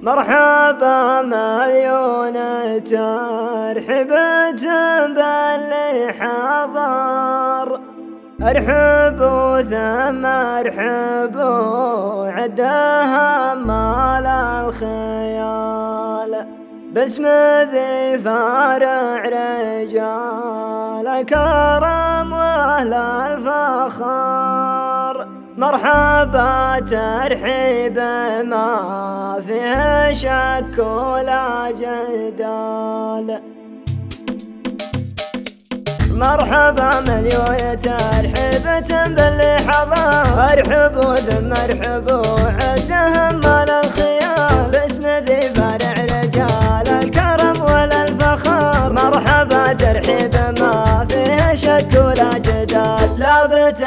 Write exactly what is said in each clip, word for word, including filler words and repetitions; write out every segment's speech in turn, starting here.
مرحبا مليون ترحبة باللي حضر، ارحبوا ثم ارحبوا عدها مال الخيال، باسم ذي فارع رجال كرم واهل الفخر. مرحبا ترحيب ما فيه شك ولا جدال، مرحبا مليون ترحيبة باللي حضر، ارحبوا ثم ارحبوا عدهم مال الخيال، باسم ذي فارع رجال الكرم ولا الفخر. مرحبا ترحيب ما فيه شك ولا جدال، لابت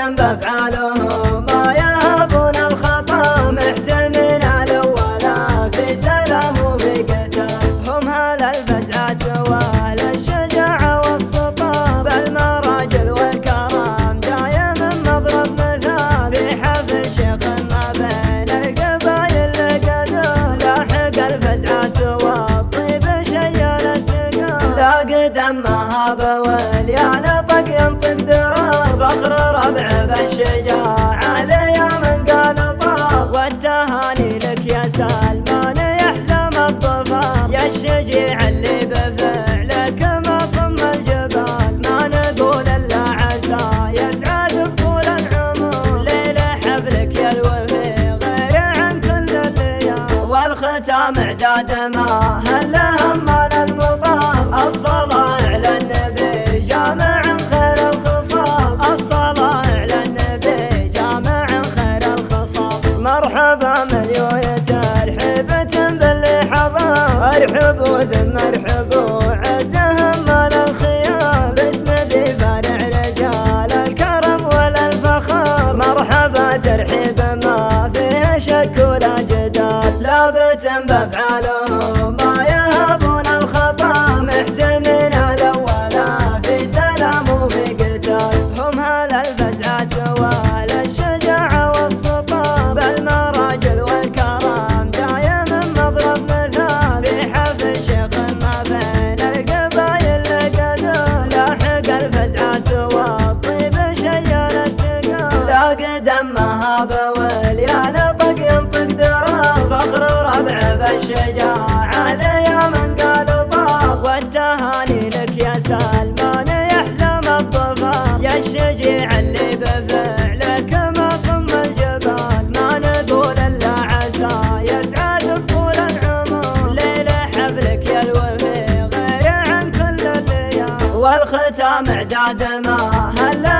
بافعالهم ما يهابون الخطا، محتمين على ولا في سلام وفي قتال. هم هل الفزعات واهل الشجاعة والسطا، بالمراجل والكرم دايما مضرب مثال، في حفل شيخ ما بين القبايل لقدر، لاحق الفزعات والطيب شيال الثقال، لا قدم ما هاب واليا نطق ينطق درا، فخر ربع بالشجاعة ليا من قال طاب، والتهاني لك يا سلمان يحزم الظفار، يا الشجيع اللي بفعلك ما صم الجبال، ما نقول الا عسى يسعد بطول العمر، ليلة حفلك يا الوفي غير عن كل الليال، والختام اعداد ما هلهم مال المطار، الصلاة على النبي جامع خير الخصال، الصلاة على النبي جامع خير الخصال. مرحبا مليون ترحيبة باللي حضر، ارحبوا ثم ارحبوا عدهم مال الخيال، باسم ذي فارع رجال الكرم ولا الفخر. مرحبا ترحيب ما فيه شك ولا جدال، لابت بافعالهم ما يهابون الخطا، محتمين على ولا في سلام وفي قتال. هم هل الفزعات واهل الشجاعة والسطا، بالمراجل والكرم دايما مضرب مثال، في حفل شيخ ما بين القبايل لقدر، لاحق الفزعات والطيب شيال الثقال، لا قدم ما هاب واليا نطق ينطق درا، فخر ربع بالشجاعة ليا من قال طاب، والتهاني لك يا سلمان يحزم الظفار، يا الشجيع اللي بفعلك ما صم الجبال، ما نقول الا عسى يسعد بطول العمر، ليلة حفلك يا الوفي غير عن كل الليال، والختام اعداد ما هلا